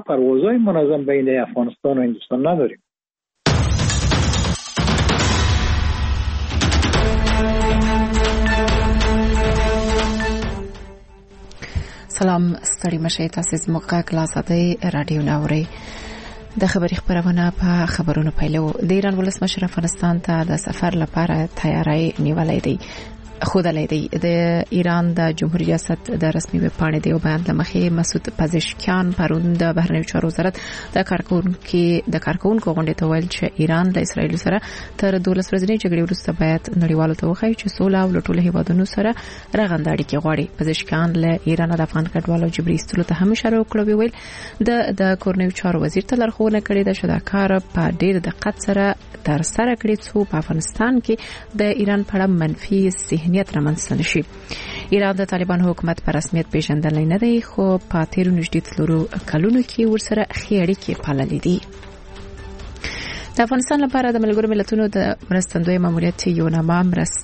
پروازهای منظم بین افغانستان و هندوستان نداریم. سلام، ستړي مشه. تاسو زموږ غږ لا ساده رادیو ناوري. د خبري خبرونه په خبرونو پیلو. د ایران ولسمشر افغانستان ته د سفر لپاره تیاری نیولې دی. خودلې دی. د ایران د جمهوریت ریاست د رسمي ویب پاڼې دی او بیان لمخې مسعود پزشکیان پرون د بهرنیو چارو وزارت د کارکونکو غونډې ته ویل چې ایران د اسرایل سره تر 12 ورځې جګړې وروسته باید نړیوالو ته وښایي چې سوله او ټول هیوادونو سره رغنده اړیکې غواړي. پزشکیان له ایران د افغان کډوالو جبري ایستلو ته هم اشاره وکړه. ویل د کورنیو چارو وزیر ته لارښوونه کړې ده چې دا کار په ډېر دقت سره تر سره کړي څو په افغانستان کې د ایران په اړه منفي ذهنیت رامنځته نشي. ایران د طالبان حکومت په رسمیت پیژندل نه دی، خو په تیرو نږدې 3 کلونو کې ورسره ښې اړیکې پاللې دي. د افغانستان لپاره د ملګرو ملتونو د مرستندوی ماموریت یو نامه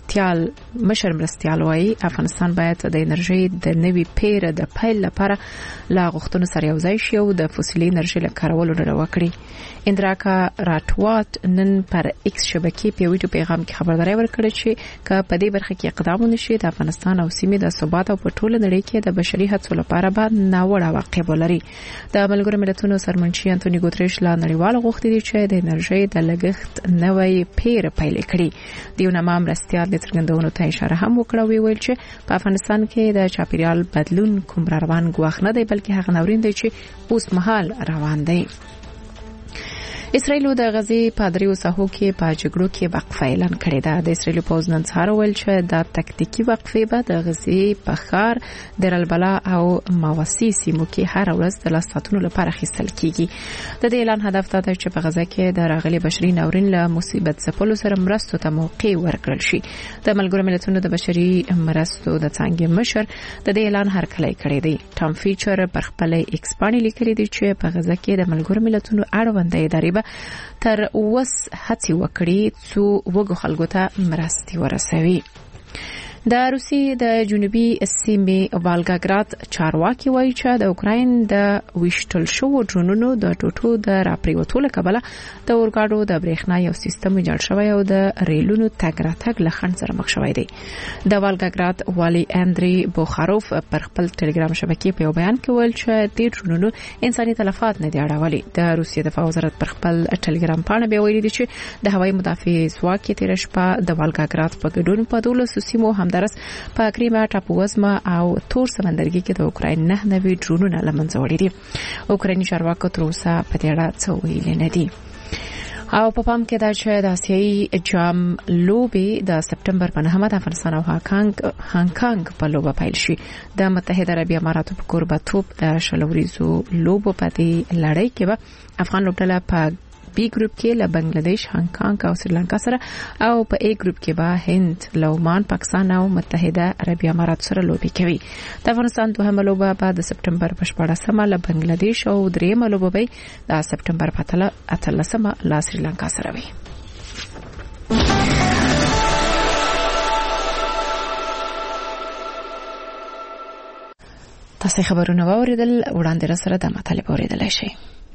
مرستیال وایي افغانستان باید د انرژي د نوي پیر د پیل لپاره لا غوښتنو سره یو ځای شي او د فوسیلي انرژي له کارولو ډډه وکړي. اندراکا راټوات نن پر ایکس شبکې په ویډیو پیغام کې خبرداري ورکړه چې په دې برخه کې اقدام ونشي د افغانستان او سیمې د ثبات او په ټوله نړۍ کې د بشري هڅو لپاره به ناوړه عواقب ولري. د ملګرو ملتونو سرمنشي انټونی ګوتریش لا نړیوال غوښتي دي چې د انرژي د لګښت نوې پیر پیل کړي. دیو نامه مرستیال د څرګندونو ته اشاره هم وکړه. ویل چې په افغانستان کې د چاپیریال بدلون کوم روان ګواښ نه دی، بلکې هغه ناورین دی چې اوس مهال روان دی. اسرائیل د غزې په دریو ساحو کې په جګړو کې وقفه اعلان کړې ده. د اسرائیل پوځ نن سهار ویل چې د تکتیکي وقفې به د غزې په ښار دیر البلا او ماوسی سیمو کې هر ورځ د لاساتونو لپاره اخیستل کیږي. د دې اعلان هدف دا دی چې په غزه کې د راغلي بشري ناورین له مصیبت ځپلو سره مرستو ته موقع ورکړل شي. د ملګرو ملتونو د بشري مرستو د څانګې مشر د دې اعلان هرکلی کړی دی. ټام فیچر پر خپل ایکس باندې لیکلی دی چې په غزه کې د ملګرو ملتونو اړونده ادارې تر اوس هڅې وکړي څو وګړو خلکو ته مرستې ورسوي. د روسیې د جنوبي سیمې والګاګراد چارواکي وایي چې د اوکراین د ویشتل شو ډرونونو د ټوټو د راپریوتو له کبله د اورګاډو د برېښنا یو سیستم ویجاړ شوی او د ریلونو تګ راتګ له خنډ سره مخ شوی دی. د والګاګراد والي اندري بوخاروف پر خپل ټلګرام شبکې په یو بیان کې ویل چې د ډرونونو انساني تلفات نه دی اړولي. د روسیې دفاع وزارت پر خپل ټلګرام باندې به ویلي دي چې د هوایي مدافع ځواک تیر شپه د والګاګراد په ګډون په 12 سیمو همدارس په کریمیا ټاپو وزمه او تور سمندرګي کې د اوکراین 9 نوي ډرونونه لمنځه وړي دي. اوکرایني چارواکو تر اوسه په دې اړه څه ویلي نه دي. او په پام کې دا چې د آسیایي جام لوبې د سپټمبر په 9 د افغانستان او هانګ کانګ په لوبه پیل شي. د متحده عربي اماراتو په کوربتوب د شلوریزو لوبو په دې لړۍ کې به افغان لوبډله په بی ګروپ کې له بنگلاديش، هانګ کانګ او سریلانکا سره او په ای ګروپ کې به هند، لومان، پاکستان او متحده عربي امارات سره لوبي کوي. د افغانستان دوهمه لوبه به د سپټمبر په 14مه له بنگلاديش او دریمه لوبه به د سپټمبر په 18مه له سریلانکا سره وي. تاسو خبرونه واوریدل، وړاندې را سره د مطالب اوریدل شي.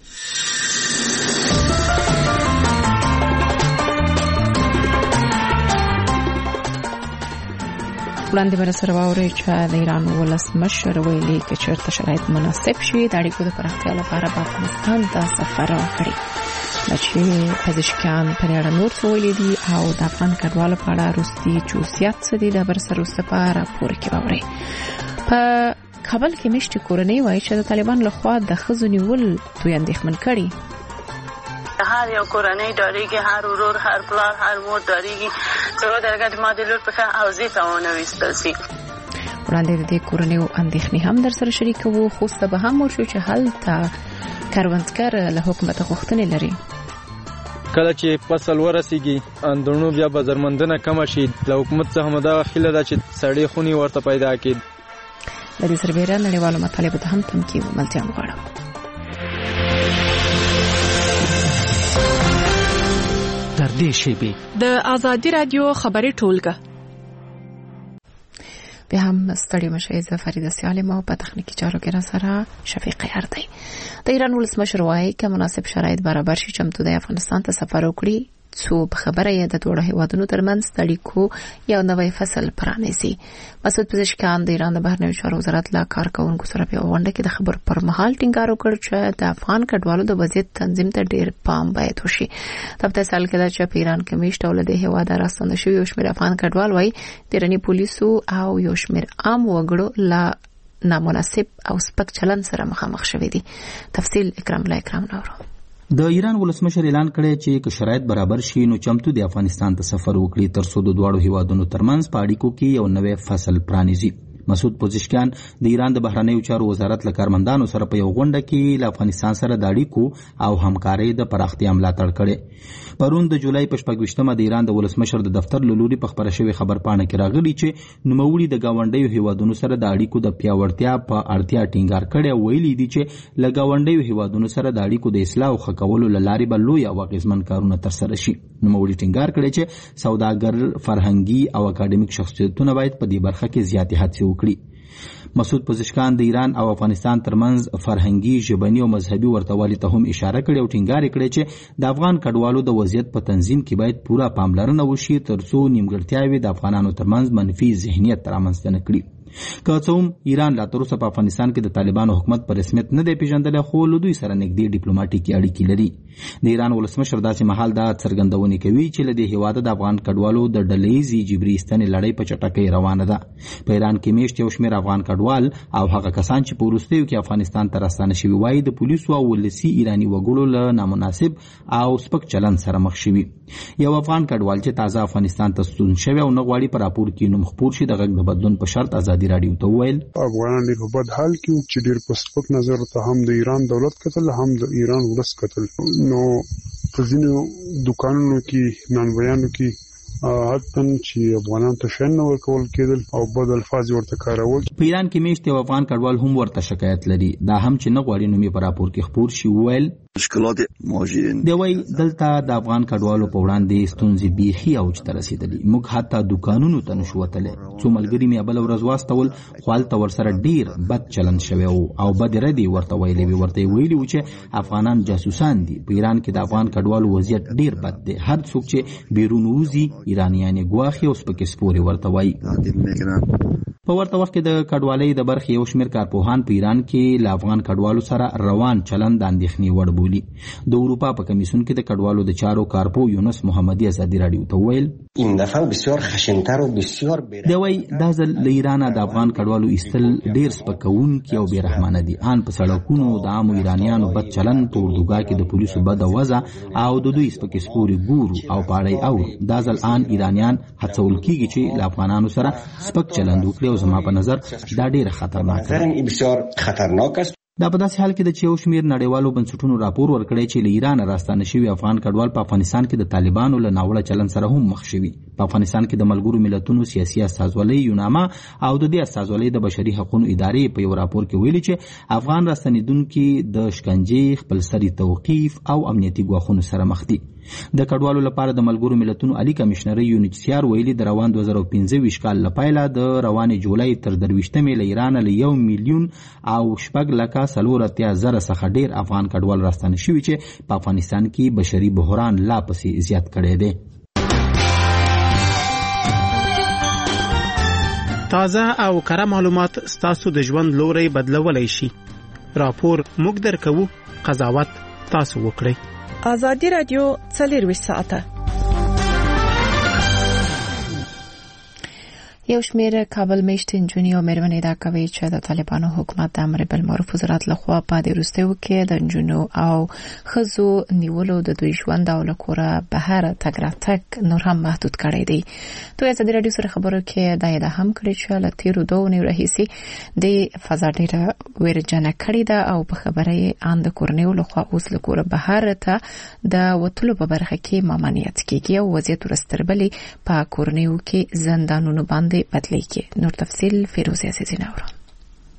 وړاندې بر سره واوري چې د ایران ولسمشر ویلي چې چیرته شرایط مناسب شي د اړیکو د پراختیا لپاره په افغانستان ته سفر وکړي. چې پزشکیان په اړه نور څه ویلي دي او د افغان کډوالو په اړه روسي جوسیات څه دي د بر سره په راپور کې واوري. په کابل کې مشتي کورنۍ وایي چې د طالبان لخوا د ښځو نیول دوی اندېښمن کړي. هر یو کورنۍ داریږي، هر ورور، هر پلار، هر مور داریږي چې درګه د ماده لور په اوزې ته ونويستل شي. وړاندې د دې کورنۍ اندېښنې هم در سره شریکوو، خو څه به هم ورشو چې هلته کروندګر له حکومت غوښتنې لري. کله چې فصل ورسیږي اندونو بیا بازارمندنه کم شي، له حکومت څخه مدا خیله ده چې سړی خونی ورته پیدا کړي. د دې سربېره نړیوالو مطالبو ته هم تمکین ملتیا غواړم. در دې شیبې د آزادي رادیو خبري ټولګه به هم ستړي مشه ز فرید سالم او په تخنیکی چارو کې را سره شفیق یاردی. د ایران ولسمشر وايي چې مناسب شرایط برابر شي چمتو د افغانستان ته سفر وکړي څو خبره یې د دوه هیوادونو ترمنځ د اړیکو یو نوی فصل پرانیسي. مسعود پزشکیان د ایران د بهرنیو چارو وزارت لا کارکونکو سره په غونډه کې د خبر پر مهال ټینګار وکړ چې د افغان کډوالو د وضعیت تنظیم ته ډیر پام باید وشي. تبته سال کې د ایران کې میشته ولده هیواد راستنه شوی یو شمېر افغان کډوال وای د ایرانی پولیسو او یو شمېر عام وګړو لا نامناسب او سپک چلن سره مخامخ شوي دي. تفصیل اکرام نورو. د ایران ولسمشر اعلان کړی چې که شرایط برابر شي نو چمتو د افغانستان ته سفر وکړي ترڅو د دوه هیوادونو ترمنځ په اړیکو کې یو نوی فصل پرانیزي. مسعود پزشکیان د ایران د بهرنیو چارو وزارت له کارمندانو سره په یو غونډه کې له افغانستان سره د اړیکو او همکارۍ د پراختیا ملاتړ کړي. پرون د جولای په 28مه د ایران د ولسمشر د دفتر له لوري په خبره شوی خبرپاڼه کې راغلی چې نوموړي د گاونډیو هیوادونو سره د اړیکو د پیاوړتیا په اړتیا ټینګار کړي او ویلي دي چې له گاونډیو هیوادونو سره د اړیکو د اصلاح او ښه کولو لارې به لوی او اغیزمن کارونه ترسره شي. نوموړي ټینګار کړي چې سوداګر، فرهنګي او اکاډمیک شخصیتونه باید په دې برخه کې زیاتې هڅې وکړي. مسعود پزشکیان د ایران او افغانستان ترمنځ فرهنګي، ژبني او مذهبي ورتهوالي ته هم اشاره کړې او ټینګار کړی چې د افغان کډوالو د وضعیت په تنظیم کې باید پوره پاملرنه وشي ترڅو نیمګړتیاوې د افغانانو ترمنځ منفي ذهنیت رامنځته نه کړي. که څه هم ایران لا تر اوسه په افغانستان کې د طالبانو حکومت په رسمیت نه دی پیژندلی خو له دوی سره نږدې ډیپلوماټیکي اړیکې لري. د ایران ولسمشر داسې مهال دا څرګندونې کوي چې له دې هیواده د افغان کډوالو د ډلهیزې جبري ایستنې لړۍ په چټکۍ روانه ده. په ایران کې میشت یو شمېر افغان کډوال او هغه کسان چې په وروستیو کې افغانستان ته راستانه شوي وایي د پولیسو او ولسي ایراني وګړو له نامناسب او سپک چلند سره مخ شوي. یو افغان کډوال چې تازه افغانستان ته ستون شوی او نه غواړي په راپور کې نوم خپور شي د غږ د بدلون په شرط ازادي راډیو ته وویل افغانان ډېر په بد حال کې چې ډېر په سپک نظر ته هم د ایران دولت کتل هم د ایران ولس کتل. نو په ځینو دوکانونو کې نانوایانو کې حتی چې افغانان ته شین نه ورکول کېدل او بد الفاظ ورته کارول. په ایران کې میشت یو افغان کډوال هم ورته شکایت لري دا هم چې نه غواړي نوم یې په راپور کې خپور شي. وویل مشکلات مهاجرین دی وای دلته د افغان کډوالو په وړاندې ستونزې بیخي اوج ته رسیدلي. موږ حتی دکانونو ته نشو وتلی. څو ملګري مې بل ورځ واستول خو هلته ورسره ډیر بد چلند شوی او بد ردې ورته ویلې وي. ورته ویلي و چې افغانان جاسوسان دي. په ایران کې د افغان کډوالو وضعیت ډیر بد دی. هر څوک چې بیرون وځي ایرانیان ګواښي او سپکې سپورې ورته وایي. په ورته وخت کې د کډوالۍ د برخې یو شمېر کارپوهان په ایران کې له افغان کډوالو سره روان چلند د اندېښنې وړ بولي. د اروپا په کمیسیون کې د کډوالو د چارو کارپو یونس محمدي ازادي راډیو ته وویل این دفعه بسیار خشن‌تر و بسیار دی وای دا ځل له ایرانه د افغان کډوالو ایستل ډیر سپکونکي او بېرحمانه دي. ان په سړکونو د عامو ایرانیانو بد چلند، په اردوګاه کې د پولیسو بده وضع او د دوی سپکې سپورې ګورو او پاړی او دا ځل ان ایرانیان هڅول کېږي چې له افغانانو سره سپک چلند وکړي او زما په نظر دا ډیر خطرناک دی. بسیار خطرناک است. دا په داسې حال کې د چې یو شمېر نړیوالو بنسټونو راپور ورکړی چې له ایران راستانه شوي افغان کډوال په افغانستان کې د طالبانو له ناوړه چلند سره هم مخ شوي. په افغانستان کې د ملګرو ملتونو سیاسي استازولۍ یوناما او د دې استازولۍ د بشري حقوقو ادارې په یو راپور کې ویلي چې افغان راستنیدونکي د شکنجې، خپلسري توقیف او امنیتي ګواښونو سره مخ دي. د کډوالو لپاره د ملګرو ملتونو عالی کمشنر یونیچسیار ویلي د روان 2015 کال لپاره د روان جولای تر 23مې له ایران له 1 میلیون او 4,40,000 څخه ډیر افغان کډوال راستانه شوي چې په افغانستان کې بشري بحران لا پسې زیات کړی دی. تازه او کره معلومات ستاسو د ژوند لوري بدلولای شي. راپور موږ درکوو، قضاوت تاسو وکړئ. آزادی رادیو 24 ساعته. یو شمېر کابل میشت نجونې او مېرمنې دا کوي چې د طالبانو حکومت د امر بالمعروف وزارت لخوا په دې وروستیو کې د نجونو او ښځو نیولو د دوی ژوند او له کوره بهر تګ راتګ نور هم محدود کړی دی. دوی ازادي راډیو سره خبرو کې دا یې هم کړی چې له تېرو 2 اونیو راهیسې د فضا ډېره ویرجنه کړې ده او په خبره یې ان د کورنیو لخوا اوس له کوره بهر ته د وتلو په برخه کې ممانعت کېږي او وضعیت ورستربلې په کورنیو کې زندانونو باندې بدلی کې. نور تفصیل فیروز عزیزی نورو.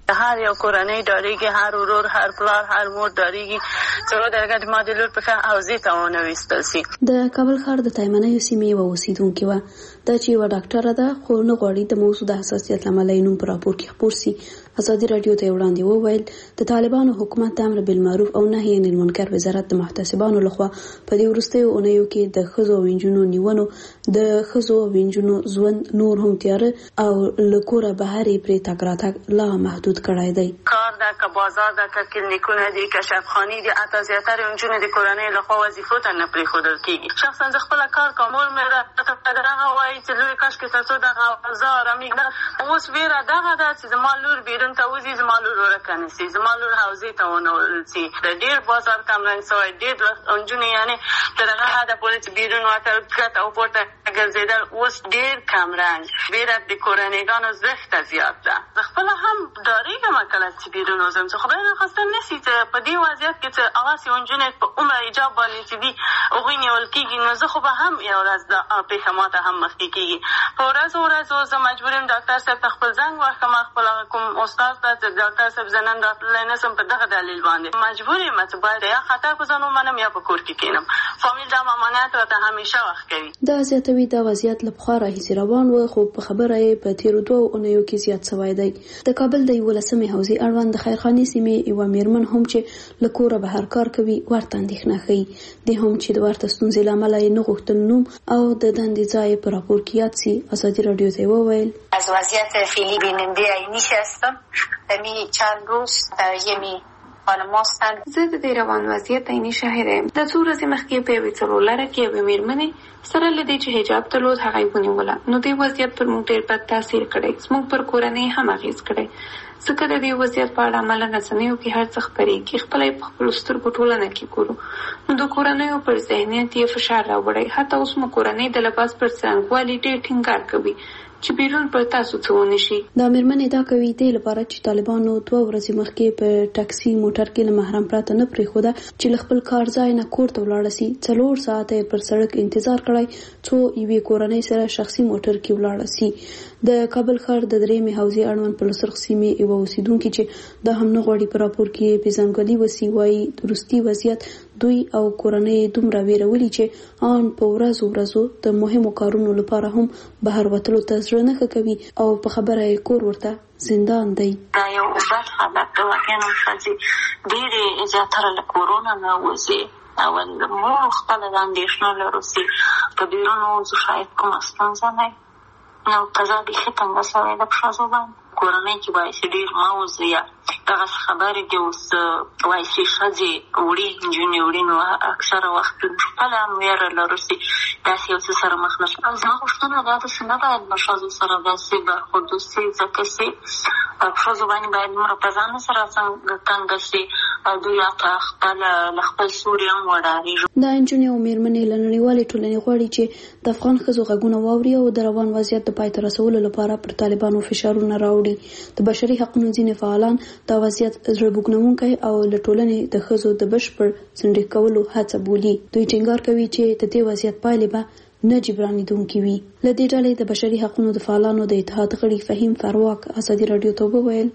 هر یو کورنۍ ډاریږي، هر ورور، هر پلار، هر مور ډاریږي چې درګه د ماده لور په حوزې ته ونه وستل شي. د کابل ښار د تایمنۍ سیمې و اوسیدونکو و دا چې و ډاکټر ده خو نه غواړي د موضوع د حساسیت لامل نوم پر راپور کې خبر سي. ازادي رادیو ته وړاندې وویل د طالبانو حکومت د امر بالمعروف او نهي عن المنکر وزارت د محتسبانو لخوا په دې وروستیو اونیو کې د خزو وینجونو نیونو د خزو وینجونو ژوند نور هم تیار او لکوره بهاري پرې تګ راتګ لا محدود کړای دی. کار ده که بازار ده که کلینیکونه دي که شفاخانې دي، اته زیاتره انجونې د کورنۍ لخوا وظیفو ته نه پرېښودل کېږي. شخصا زه خپله کار کوم، مور مې راته دغه وایي چې لوی کاشکې تر څو دغه اوضاع ارامېږي. اوس ویره دغه ده چې زما لور بیرون ته وځي، زما لور ورکه نه سي، زما لور حوزې ته ونه وړل سي. د ډېر بازار کمرنګ سوی، ډېر انجونې یعنې تر هغه حده پورې چې بیرون وتل ښکته او پورته ګرځېدل اوس ډېر کمرنګ. ویره د کورنیګانو زښته زیات ده. زه خپله هم ډارېږم کله چې بیرون وځم، چې خدای ناخواسته نه سي چې په دې وضعیت کې چې هغسې انجونې په عمره حجاب باندې چې دي هغوی نیول کېږي، نو زه خو به هم یو ورځ دا پېښه ماته هم مخکې کېږي. په ورځو زه مجبور یم ډاکټر صاحب ته خپل زنګ وکړم، خپل کوم استاد ته چې ډاکټر صاحب زه نن راتللی نه شم په دغه دلیل باندې مجبور یم چې باید یا خطر په ځان ومنم یا په کور کې کښېنم. فامیل دا ممانعت راته همیشه وخت کوي. دا زیاتوي دا وضعیت له پخوا راهیسې روان و، خو په خبره یې په تېرو 2 اونیو کې زیات سوی دی. د کابل د 11مې حوزې اړوند د خیرخانې سیمې یوه میرمن هم چې له کوره بهر کار کوي ورته اندېښنه ښیي. دې هم چې د ورته ستونزې له امله یې نه غوښتل نوم او د دندې ځای په راپور کې یاد سي. ازادي رادیو ته وویل از وضعیت فعلی بیننده عینیش هستم. می چند روز یمی خانم هستن. زه د دې روان وضعیت عیني شاهد یم. د څو ورځې مخکې په یوې څلورلاره کې یوې میرمنې سره له دې چې حجاب درلود هغه یې ونیوله، نو دې وضعیت پر موږ ډېر بد تاثیر کړی، زموږ پر کورنۍ هم اغېز کړی. ځکه د دې وضعیت په اړه عملا رسنیو کې هر څه خپرېږي، خپله یې په خپلو سترګو ټولنه کې ګورو، نو د کورنیو پر ذهنیت یې فشار راوړی. حتی اوس مو کورنۍ د لباس پر څرنګوالي ډېر ټینګار کوي چې بیرون پر تاسو څه ونه شي. دا میرمنې دا کوي دې لپاره چې طالبانو 2 ورځې مخکې په ټاکسي موټر کې له محرم پرته نه پرېښوده چې له خپل کار ځای نه کور ته ولاړه سي. 4 ساعته پر سړک انتظار کړی څو یوې کورنۍ سره شخصي موټر کې ولاړه سي. د کابل ښار د 3مې حوزې اړوند په لسرخ سیمې یو اوسیدونکي چې دا هم نه غواړي په راپور کې پیژنګلي وسی وایي درستي وضعیت دوی او کورنۍ دومره ویرولي چې ان په ورځو د مهمو کارونو لپاره هم بهر وتلو ته زړه نه کوي او په خبره یې کور ورته زندان دی. دا یو بد حالت دی. واقعا ښځې ډېرې زیاتره له کورونا نه وځي او موږ خپله د اندېښنه لرو چې په بیرون وځو شاید کومه ستونزه نه وي. نو قضا بیخي تنګه سوی ده په ښځو باندې. کورنۍ کې وایي چې ډېر مه وځو یا دغسې خبرې دي. اوس وایي چې ښځې وړي نجونې وړي، نو اکثره وخت خپله هم ویره لرو چې داسې یو څه سره مخ نه شي. او زما غوښتنه دا ده چې نه باید له ښځو سره داسې برخورد وشي، ځکه چې په ښځو باندې باید دومره په ځان سره تنګه شي دوی حتی خپله له خپل سوري هم وډارېږي. دا نجونې او میرمنې له نړیوالې ټولنې غواړي چې د افغان ښځو غږونه واوري او د روان وضعیت د پای ته رسولو لپاره پر طالبانو فشارونه راوړي. د بشري حقوقو ځینې فعالان دا وضعیت زړه بوږنونکی او له ټولنې د ښځو د بشپړ څنډې کولو هڅه بولي. دوی ټینګار کوي چې د دې وضعیت پایلې به نه جبرانېدونکې وي. له دې ډلې د بشري حقوقو د فعالانو د اتحاد غړي فهیم فرواک ازادي رادیو ته وویل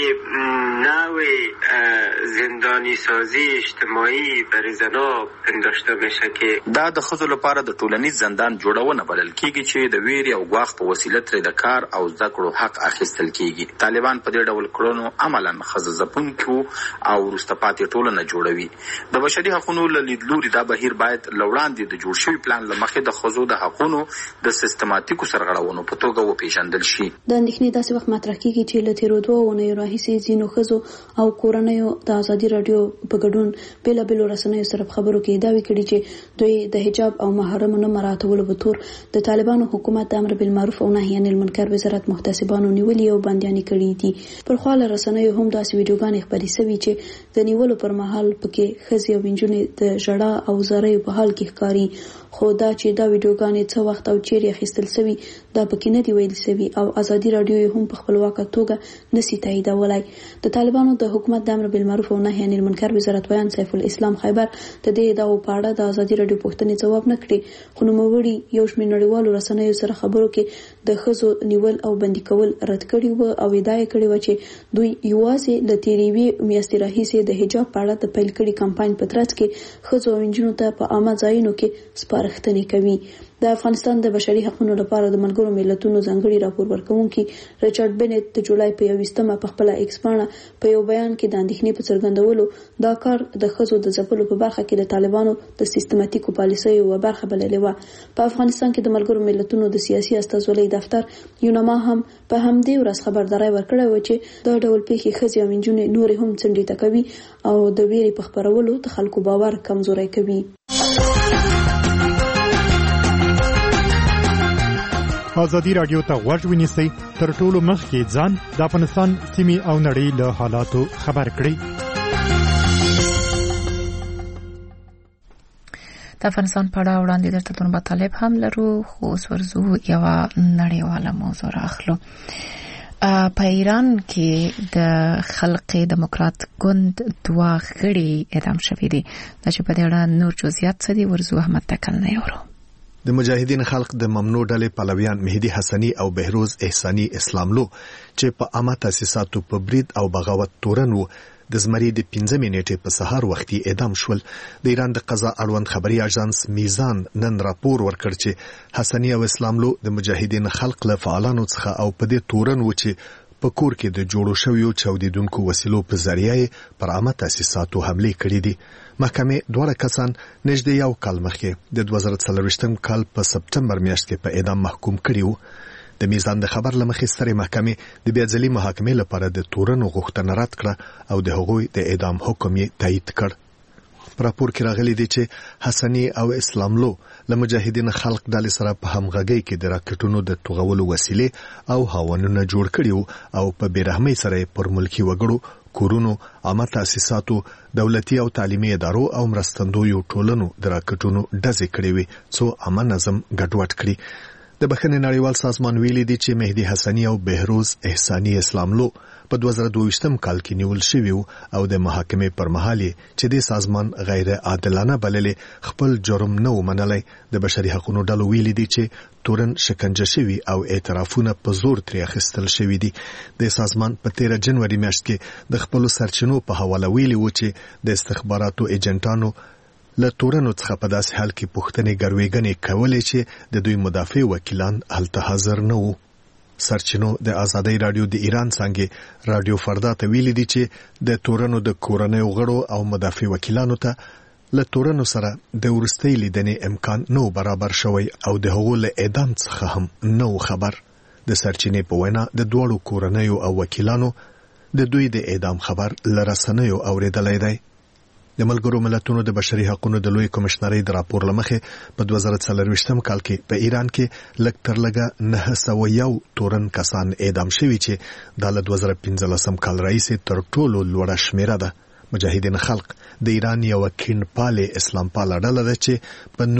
نوع زندانی سازی اجتماعی برای زنا پنداشته میشه که دا د ښځو لپاره د ټولنیز زندان جوړونه بلل کیږي چې د ویرې او ګواښ په وسیله ترې د کار او زده کړو حق اخیستل کیږي. طالبان په دې ډول کړنو عملاً ښځه ځپونکو او وروسته پاتې ټولنه جوړوي. د بشري حقوقو له لیدلوري دا بهیر باید له وړاندې د جوړ شوي پلان له مخې د ښځو د حقوقو د سیستماتیکو سرغړونو په توګه وپېژندل شي. د اندېښنې داسې وخت مطرح کیږي چې له تېرو 2 اونیو راهیسې ځینو ښځو او کورنیو د ازادي رادیو په ګډون بېلابېلو رسنیو سره خبرو کې دعوی کړي چې دوی د حجاب او محرم نه مراعاتولو په تور د طالبانو حکومت د امر بالمعروف او نهي عن المنکر وزارت محتسبانو نیولي او بندیانې کړي دي. پر خوا له رسنیو هم داسې ویډیوګانې خپرې شوي چې د نیولو پر مهال پکې ښځې او نجونې د ژړا او زاریو په حال کې ښکاري. خو دا چې دا ویډیوګانې څه وخت او چیرې اخیستل شوي دا پکې نه دی ویل شوي او ازادي رادیو هم په خپلواکه توګه نشي تاییدولای. د طالبانو د حکومت د امر بالمعروف او نهي عن المنکر وزارت ویان سیف الاسلام خیبر د دې ادعاو په اړه د ازادي رادیو پوښتنې ځواب نه کړي، خو نوموړي یو شمېر نړیوالو رسنیو سره خبرو کې د ښځو نیول او بندي کول رد کړي و او ادعا کړې و چې دوی یوازې د تیریوي میاشتې راهیسې د حجاب په اړه د پیل کړي کمپاین په ترڅ کې ښځو او نجونو ته په عامه ځایونو کې سپارښتنې کوي. د افغانستان د بشري حقوقو لپاره د ملګرو ملتونو ځانګړي راپور ورکونکي ریچارډ بنت د جولای په 21مه په خپل ایکس باندې په یو بیان کې د اندېښنې په څرګندولو دا کار د ښځو د ځپلو په برخه کې د طالبانو د سیستماتیکو پالیسیو یوه برخه بللې وه. په افغانستان کې د ملګرو ملتونو د سیاسي استازولۍ دفتر یونما هم په همدې ورځ خبرداري ورکړه و چې دا ډول پیښې ښځې او نجونې نورې هم څنډې کوي او د ویرې په خپرولو د خلکو باور کمزوری کوي. ازادي رادیو ته غوږ ونیسئ، تر ټولو مخکې ځان د افغانستان سیمې او نړۍ له حالاتو خبر کړئ. د افغانستان په اړه وړاندې درته د مطالب هم لرو، خو اوس ورځو یوه نړیواله موضوع راخلو. په ایران کې د خلق دموکرات ګوند دوه غړي اعدام شوي دي. دا چې په دې اړه نور جزئیات څه دي ورځو احمد تکل نه یورو. د مجاهدین خلق د ممنوع ډلې پلویان مهدي حسنی او بهروز احسانی اسلاملو چې په عامه تاسیساتو په برید او بغاوت تورن وو د زمری د 15 نیټې په سهار وختي اعدام شول. د ایران د قضا اړوند خبري اژانس میزان نن راپور ورکړ چې حسنی او اسلاملو د مجاهدین خلق له فعالانو څخه او په دې تورن و چې په کور کې د جوړو شویو چاودیدونکو وسیلو په ذریعه پر عامه تاسیساتو حمله کړې دي. محکمه دوه کسان نږدې یو کال مخکې د 2023 کال په سپټمبر میاشت کې په اعدام محکوم کړیو. د میزان د خبر لمخې سترې محکمې د بیا ځلې محاکمې لپاره د تورن غوښتنه رد کړه او د هغوی د اعدام حکم یې تایید کړ. په راپور کې راغلي دي چې حسنی او اسلاملو له مجاهدین خلق ډلې سره په همغږۍ کې د راکټونو د توغولو وسیلې او هاونونه جوړ کړي او په بیرحمۍ سره پر ملکی وګړو، کورونو، عامه تاسیساتو، دولتي او تعلیمي ادارو او مرستندویو ټولنو د راکټونو ډزې کړې وي څو عامه نظم ګډوډ کړي. د بخښنې نړیوال سازمان ویلي دي چې مهدي حسنی او بهروز احسانی اسلاملو په 2022 کال کې نیول شوی او د محاکمې پر مهال چې د سازمان غیر عادلانه بللې خپل جرم نه ومنلای. د بشري حقوقو ډلو ویلي دي چې تورن شکنجه شوی او اعترافونه په زور ترې اخیستل شوی دي. د سازمان په 13 جنوري میاشت کې د خپل سرچینو په حواله ویلي و چې د استخباراتو ایجنټانو له تورنو څخه په داسې حال کې پوښتنې ګروېګنې کولې چې د دوی مدافع وکیلان هلته حاضر نه وو. سرچینو د آزادۍ رادیو د ایران څنګه رادیو فردا ته ویلي دي چې د تورنو د کورنۍ غړو او مدافع وکیلانو ته له تورنو سره د ورستۍ لیدنې امکان نو برابر شوی او د هغو له اعدام څخه هم نو خبر. د سرچینې په وینا د دوړو کورنۍ او وکیلانو د دوی د اعدام خبر لرسنیو اوریدلای دی. د ملګرو ملتونو د بشري حقوقو د لوی کمشنرۍ د راپور لمخې په 2023 کال کې په ایران کې لږ تر لږه 901 تورن کسان اعدام شوي چې د 2015 کال راهیسې تر ټولو لوړه شمیره ده. مجاهدین خلق د ایران یو کینپال اسلام پاله ډله ده چې په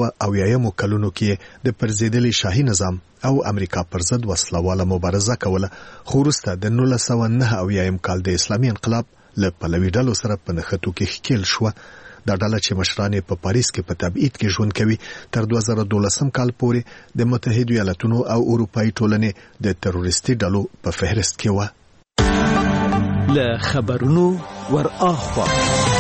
1980 کلونو کې د پرزیدلي شاهي نظام او امریکا پر ضد وسلواله مبارزه کوله، خو وروسته د 1989 کال د اسلامي انقلاب له پلوي ډلو سره په نښتو کې ښکیل شوه. دا ډله چې مشران په پاریس کې په تبعید کې ژوند کوي تر 2012 کال پورې د متحده ایالاتونو او اروپאי ټولنې د تروریستي ډلو په فهرست کې و. له خبرونو ور اخوا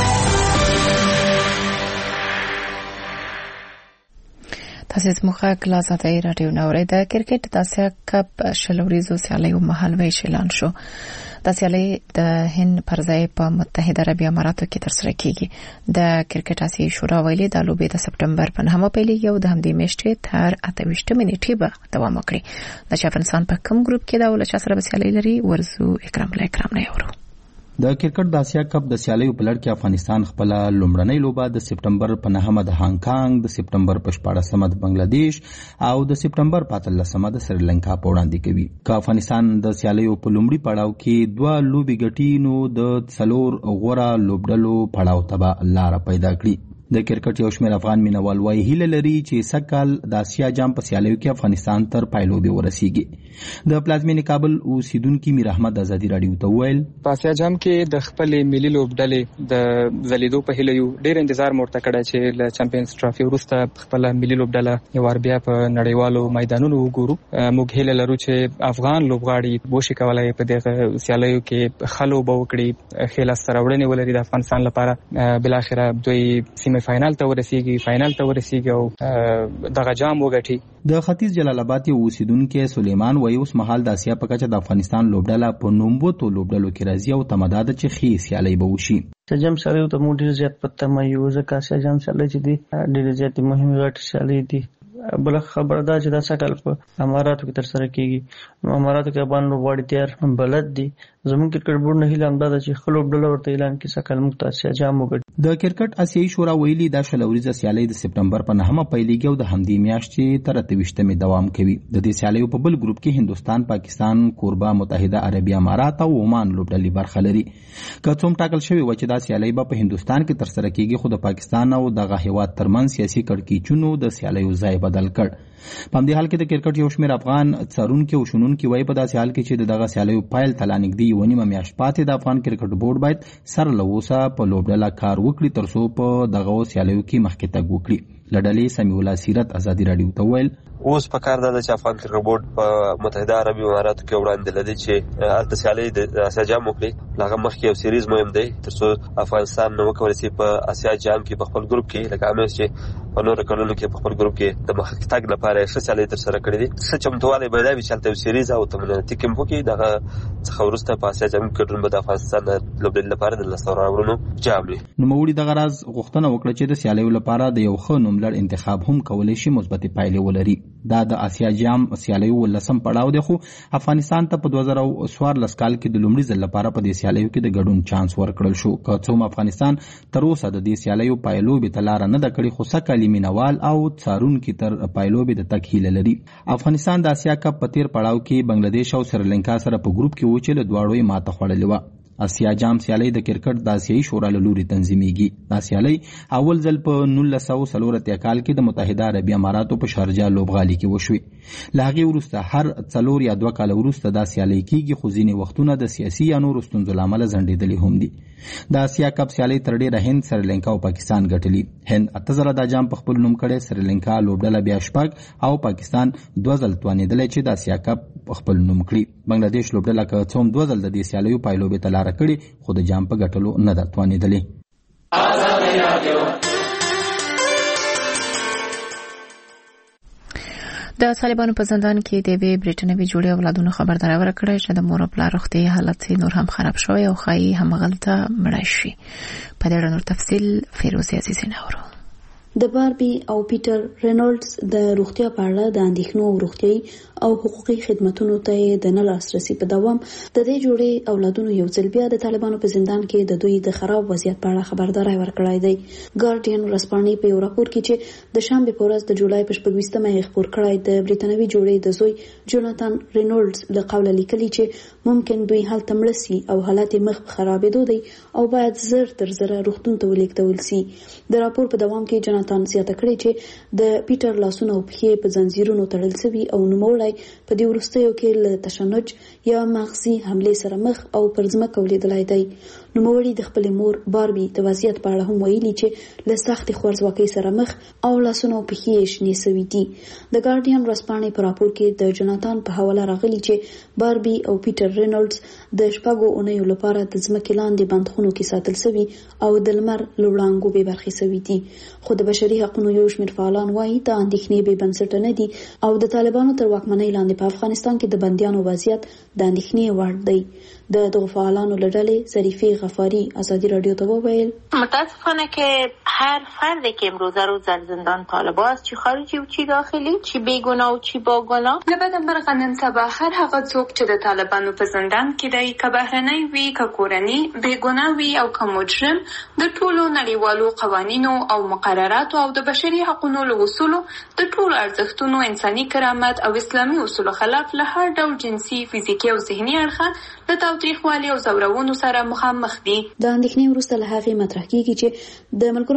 تاسو زموږه کلاس اتای رادیو نورې د کرکټ د اسیا کپ شلوريزو سیالیو مهالوي شلان شو. د سیالي د هند پر ځای په متحده عربی اماراتو کې ترسره کیږي. د کرکټ اسیا شورا ویلي د لوبې د سپټمبر په 9 پیلېږي او د همدې میاشتې تر 28 نیټې به دوام وکړي. د افغانستان په کوم ګروپ کې دا ولچ سره سیالي لري ورزو اکرام نه یورو. د کرکټ د اسیا کپ د سیالیو په لړ کې افغانستان خپل لومړنۍ لوبه د سپټمبر په 9 د هانګ کانګ، د سپټمبر په 14 د بنگلاديش او د سپټمبر په 13 د سریلانکا په وړاندې کوي. که افغانستان د سیالیو په لومړي پړاو کې دوه لوبې ګټي نو د څلور غوړه لوبډلو پړاو ته لار پیدا کړي. د کرکټ یو شمېر افغان مینوال وايي هیله لري چې سږکال د اسیا جام په سیالیو کې افغانستان تر پایلوبې ورسیږي. د پلازمینې کابل اوسیدونکي میر احمد ازادي راډیو ته وویل په اسیا جام کې د خپل ملي لوبډلې د ځلیدو په هیله یو ډېر انتظار مورته کړی چې له چمپیونز ټرافي وروسته خپل ملي لوبډله یو وار بیا په نړیوالو میدانونو وګورو. موږ هیله لرو چې افغان لوبغاړي وشي کولای په دغه سیالیو کې خلو به وکړي خیال سره وړاندې ولري د افغانستان لپاره بل اخره دوی سیمه فائنل ته ورسیږي او دغه جام وګټي. د ختیځ جلال آباد یو اوسیدونکو سلیمان وایي اوس مهال د اسیا په کچه د افغانستان لوبډله په نومبوتو لوبډلو کې راځي او تمداد چې خې سیالي به وشي. جام سیالیو ته موږ ډېر زیات پته مایو ځکه اسیا جام سیالي چې دي ډېر زیات مهمه غټ سیالي دي. بل خبر دا چې دا سکل په اماراتو کې تر سره کیږي. نو اماراتو کې باندې لوبغاړي تیار بلد دي. زموږ کرکټ بورډ نه هیله همدا ده چې خپل لوبډله ورته اعلان کړي سکل موږ ته اسیا جام وګټي. د کرکټ اسیایي شورا ویلي دا شلوريزه سیالي د سپتمبر په 9مه پیلېږي او د همدې میاشتې تر 28مې دوام کوي. د دې سیالیو په بل ګروپ کې هندستان، پاکستان، کوربه متحده عربي امارات او عمان لوبډلې برخه لري. که څوم ټاکل شوی و چې دا سیالي په هندستان کې تر سره کیږي، خو د پاکستان او دغه هیواد ترمنځ سیاسي کړکېچونو د سیالیو ځای بدل کړ. په همدې حال کې د کرکټ یو شمېر افغان څارونکي او شنونکي وایي په داسې حال کې چې دغه سیالیو پایل ته لا نږدې یوه نیمه میاشت پاتې د افغان کرکټ بورډ باید سره له اوسه په لوبډله کار وکړي ترڅو په دغه سیالیو کې مخکې تګ وکړي. له ډلې سمیع الله سیرت ازادي راډیو ته وویل اوس په کار ده چې افغان کرکټ بورډ په متحده عربي اماراتو کې وړاندې لدی چې هلته سیالي د اسیا جام وکړي. هغه مخکې یو سیریز مهم دی ترڅو افغانستان نو وکولای شي په اسیا جام کې په خپل ګروپ کې لکه همیشه چې په نورو کلونو کې په خپل ګروپ کې د مخکې تګ لپاره ښه سیالي تر سره کړې دي. څه چمتووالی به دا وي چې هلته یو سیریز او تمریناتي کیمپ وکړي. دغه څخه وروسته په اسیا جام کې ګډون به د افغانستان لوبډلې لپاره د لاسته راوړنو جام وي. نوموړي دغه راز غوښتنه وکړه چې د سیالیو لپاره د یو ښه نوملړ انتخاب هم کولی شي مثبتې پایلې ولري. دا د اسیا جام سیالیو ولسم پړاو دی، خو افغانستان ته په 2014 کال کې د لومړي ځل لپاره په دې سیالیو کې د ګډون چانس ورکړل شو. که څوم افغانستان تر اوسه د دې سیالیو پایلوبې ته لاره نه ده کړې، خو سږکال مینوال او څارونکي تر پایلوبې د تګ هیله لري. افغانستان د اسیا کپ په تیر پړاو کې بنگلادیش او سریلانکا سره په ګروپ کې و چې له دواړو یې ماته خوړلې وه. اسیا جام سیالي د کرکټ د اسیایي شورا له لوري تنظیمیږي. دا سیالي اول ځل په 1940 کال کې د متحده عربي اماراتو په شارجه لوبغالي کې وشوي. له هغې وروسته هر 4 یا 2 کال وروسته دا سیالي کیږي، خو ځینې وختونه د سیاسي یا نورو ستونزو له امله ځنډېدلې هم دي. د اسیا کپ سیالي تر ډېره هند، سریلانکا او پاکستان ګټلي. هند 8 ځله دا جام په خپل نوم کړی، سریلانکا لوبډله بیا 6 او پاکستان 2 ځل توانېدلی چې د اسیا کپ په خپل نوم کړي. بنگلادیش لوبډله که څوم 2 ځل د دې سیالیو پایلوبې ته لاره کړې، خو د جام په ګټلو نه ده توانېدلې. د طالبانو په زندان کې د وی برټنوي جوړي اولادونو خبرداري ورکړه چې د مور او پلار روغتي حالت نور هم خراب شوی او خایي همغلته مړ شي. په دې اړه نور تفصیل فیروزه عزیزی نورو. د باربي او پیټر رینولډز د روغتیا په اړه د اندېښنو او روغتيایي او حقوقي خدماتو ته د نه لاسرسي په دوام د دې جوړې اولادونو یو ځل بیا د طالبانو په زندان کې د دوی د خراب وضعیت په اړه خبرداري ورکړای دی. ګارډین ورځپاڼې په یو راپور کې چې د شنبه په ورځ د جولای په 28مه خبر کړای د برټنوي جوړې د زوی جوناتان رینولډز له قوله لیکلي چې ممکن دوی هلته مړ شي او حالت مخ خرابېدو دی او باید زر تر زر روغتون ته ولیږدول شي. د راپور په دوام کې جوناتان زیاته کړې چې د پیټر لاسونه او پښې په زنجیرونو تړل شوي او نوموړی په دې وروستیو کې له تشنج یا مغزي حمله سره مخ او پر ځمکه ولیدلی دی. نوموړی د خپل مور باربي د وضعیت په اړه هم ویلي چې له سختې خوارځواکۍ سره مخ او لاسونه او پښې یې شنې شوي دي. د ګارډین ورځپاڼې په راپور کې د جوناتان په حواله راغلي چې باربي او پیټر رینولډز د 4 اونیو لپاره د ځمکې لاندې بندخونو کې ساتل شوي او د لمر له وړانګو بې برخې شوي دي. خو د بشري حقوقو یو شمېر فعالان وایي د اندېښنې بې بنسټه نه دي او د طالبانو تر واکمنۍ لاندې په افغانستان کې د بنديانو وضعیت د اندېښنې وړ دی. د دغه فعالانو له ډلې ظریفې غفاری ازادي رادیو ته وویل متاسفانه که هر فردی که امروزه روز در زندان طالب است، چی خارجی و چی داخلی، چی بیگناه و چی باگناه، لبد مرغ نن سبا هر هغه څوک چې د طالبانو په زندان کې دی، که بهرنی وي که کورنی، بیگناه وي او که مجرم، د ټولو نړیوالو قوانینو او مقرراتو او د بشري حقوقو له اصولو، د ټولو ارزښتونو، انساني کرامت او اسلامي اصولو خلاف له هر ډول جنسي، فزیکي او ذهني اړخه د تاوتریخوالي او زورونو سره مخامخ دي. د اندېښنې وروسته له هغې مطرح کیږي چې د ملګرو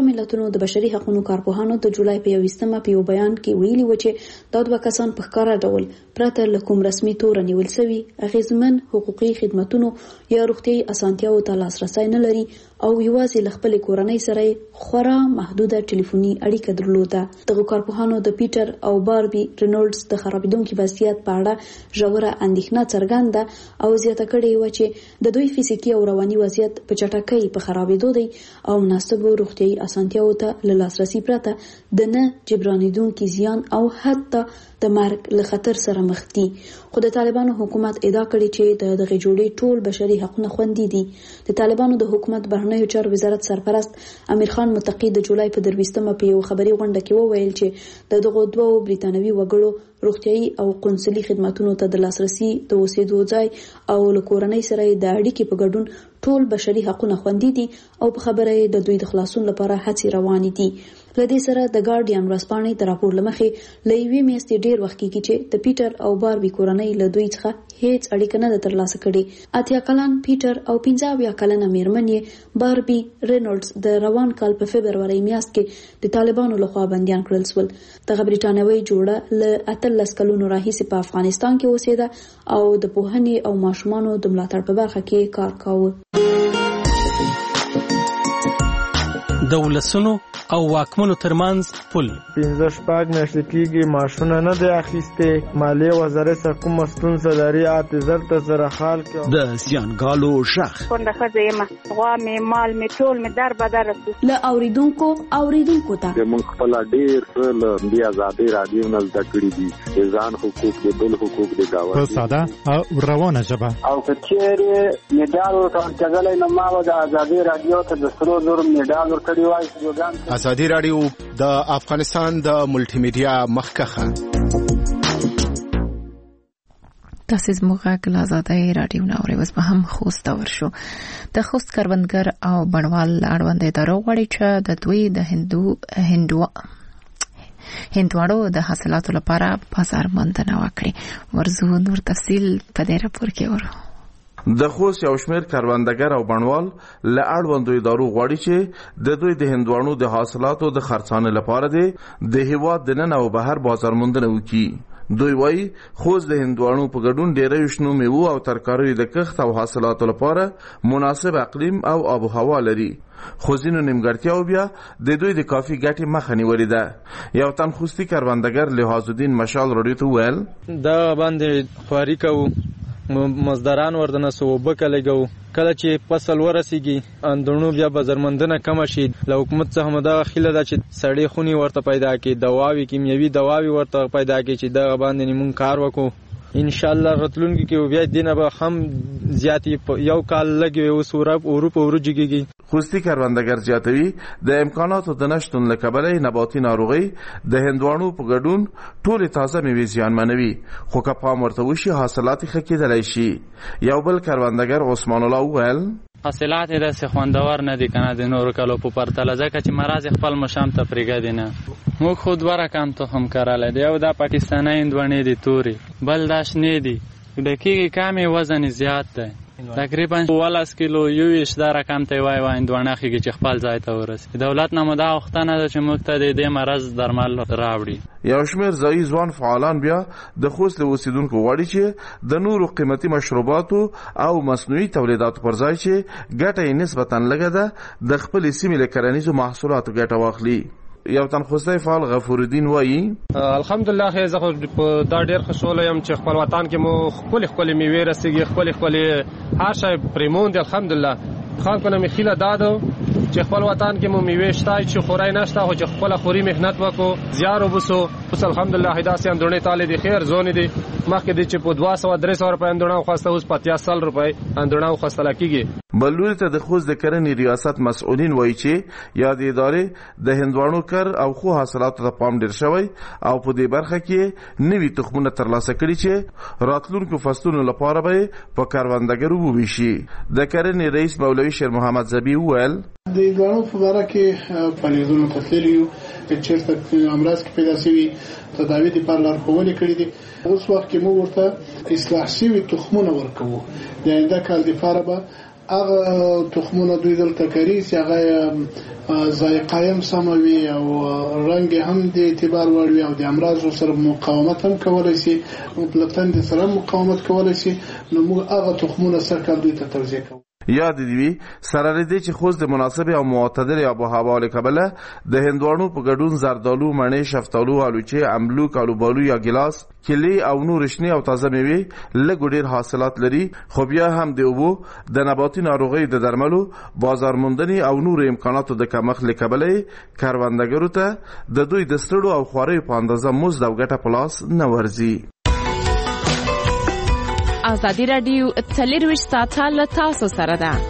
ملتونو د بشري حقوقو کارپوهانو د جولای په 21مه په یو بیان کې ویلي و چې دا دوه کسان په ښکاره ډول پرته له کوم رسمي تور نیول شوي اغیزمن حقوقي خدماتونو یا روغتيایي اسانتیاو ته لاسرسي نه لري او یوازې له خپل کورنۍ سره خورا محدوده ټلیفوني اړیکه درلوده. دغه کارپوهانو د پیټر او باربي رینولډز د خرابېدونکو وضعیت په اړه ژوره اندېښنه څرګنده او زیاته کړې و چې د دوی فزیکي او رواني وضعیت په چټکۍ په خرابېدو دی او مناسبو روغتيایي اسانتیاو ته لاسرسي پرته د نه جبرانېدونکو زیان او حتی د مرګ له خطر سره مخ دي. خو د طالبانو حکومت ادعا کړې چې دغه جوړې ټول بشري حقوقونه خوندي دي. د طالبانو د حکومت بهرنیو چارو وزارت سرپرست امیر خان متقی د جولای په 23مه په یو خبري غونډه کې وویل چې دغه دوه بریتانوي وګړو روغتيایي او قونسلي خدماتونو ته د لاسرسي د اوسېدو ځای او له کورنۍ سره د اړیکې په ګډون ټول بشري حقوقونه خوندي دي او په خبره د دوی د خلاصون لپاره هڅې روانې دي. لدې سره د ګارډین ورځپاڼې د راپور لمخې له یوې میاشتې ډیر وخت کېږي چې د پیټر او باربي کورنۍ له دوی څخه هیڅ اړیکه نه ترلاسه کړې. 80 کلن پیټر او 15 کلنه میرمن باربي رینولډز د روان کال په فبروري میاشت کې د طالبانو لخوا بنديان کړل شول. دغه بریټانوي جوړه له 18 کلونو راهیسې په افغانستان کې اوسېده او د پوهنې او ماشومانو د ملاتړ په برخه کې کار کاوه. د ولسونو او واکمنو ترمنځ پل 15 میاشتې کېږي معاشونه نه دی اخیسته. مالیه وزارت څخه کوم ستونزه لري اعتذار ته سره حال کې د زیانګالو شخ څنګه خځه ما غوا می مال می ټول می در بدر له اوریدونکو ته موږ خپل ډیر څه د آزادۍ رادیو نه زده کړی دي ځان حقوق د بل حقوق د گاوه په ساده او روانه ژبه او کچېره میډال ورکړل نه ما د آزادۍ رادیو ته د سرو زور میډال ورکړی وای. آزادی رادیو د افغانستان د ملټي میډیا مخکخه تاسو زموږه کله آزادۍ رادیو ناوړي وس په هم خوست ورشو. د خوست کروندګر او بڼوال اړوند ادارو غواړي چې د دوی د هندواړو د حاصلاتو لپاره بازار موندنه وکړي. ورزو نور تفصیل په دې راپور کې ورو. د خوست یو شمېر کروندګر او بڼوال له اړوندو ادارو غواړي چې د دوی د هندواڼو د حاصلاتو د خرڅانې لپاره د هیواد د نن او بهر بازار موندنه وکړي. دوی وایي خوست د هندواڼو په ګډون ډېری شنو میوو او ترکاریو د کښت او حاصلاتو لپاره مناسب اقلیم او آب و هوا لري. خو ځینو نیمګړتیاو بیا د دوی د کافي ګټې مخه نیولې ده. یو تن خوستي کروندګر لحاظ الدین مشال رادیو ته ویل دا باندې خواري کوو مزدوران وردنه سو وبکه لګو. کله چې فصل ورسیږي اندونو بیا بازارمندنه کم شي. له حکومت څخه مدا خیله ده چې سړی خونی ورته پیدا کړي، دواوی کیمیاوي دواوی ورته پیدا کړي چې دا باندې مونږ کار وکړو. ان شاء الله راتلونکي کې بیا دینه به هم زیاتی یو کال لګي او اروپا ورجګي. خوستی کروندګر زیاتوي د امکاناتو د نشټون له کبله نباتي ناروغي د هندواڼو په ګډون ټول تازه میوې زیانمنوي. خو که پام ورته وشي حاصلات ښه کېدلی شي. یو بل کروندګر عثمان الله وویل حاصلات د څه خوندور نه دي کنه د نورو کلو په پرتله ځکه چې مرز خپل مشام ته پرېږدي نه. موږ خود ورکم ته هم کاراله دی او د پاکستاني هندوانې دي توري بل داش نه دي د کېږي کمې وزن زیات دی تقریبا 12 کیلو یو اش دا رقم ته وای هندوانه خېږي چې خپل ځای ته ورسي. دولت نه مدا وختنه ده چې موږ ته د دې مرز درمل راوړي. یو شمېر ځایي ځوان فعالان بیا د خوست له اوسیدونکو غواړي چې د نورو قیمتي مشروباتو او مصنوعي تولیداتو پر ځای چې ګټه یې نسبتا لږه ده د خپلې سیمې له کرنیزو محصولاتو ګټه واخلي. یو تن خوستی فعال غفور الدین وایي الحمدلله زه دا ډیر خوشاله یم چې خپل وطن کې مو خپل میوې رسیږي خپل هر شی پریمون دی. الحمدلله خان کنه میخیله دادو چې خپل وطن کې مو میوې شته چې خورای نشته خو چې خپل خوري مهنت وکړو زیار وبسو. اوس الحمدلله هداسي اندونه تعالی دی خیر زونې دی مخکې دی چې په 200-300 روپے اندونه خواسته اوس 50 روپے اندونه خواسته لکېږي. بلوري ته د خوست د کرنې ریاست مسؤلین وایي چې یا د ادارې د هندواڼو کر او خو حاصلاتو ته پام ډیر شوی او په دې برخه کې نوي تخمونه ترلاسه کړي چې راتلونکو فصلونو لپاره به په کروندګرو وویشي. د کرنې رئیس مولوي شیر محمد زبی وویل د هندواڼو په اړه کې فعالیتونو تسلیو چې امراض کې پیدا شوي تداوی لپاره لارښوونې کړې دي. اوس وخت کې موږ ورته اصلاح شوي تخمونه ورکوو د آینده کال لپاره به هغه تخمونه دوی دلته کوي چې هغه ذایقه هم سموي او رنګ هم د اعتبار وړ وي او د امراض سره مقاومت هم کولای شي او پلتن د سره مقاومت کولای شي. نو موږ هغه تخمونه سره دوی ته توزیع کوو. یاد دی سره لري چې خوځ د مناسب او معتدل آب و هوا له کبله د هندوانو په ګډون زردالو، مڼې، شفتالو، آلوچه، املوک، آلوبالو یا ګلاس، کلی او نور شنی او تازه میوه لږ ډیر حاصلات لري. خو بیا هم د اوبو د نباتي ناروغي د درملو، بازار موندنې او نور امکاناتو د کمښت له کبله کاروندګرو ته د دوی د ستړو او خواري په اندازه مزد او ګټه پلاس نه ورزي. ازادي رادیو 24 ساعته له تاسو سره ده.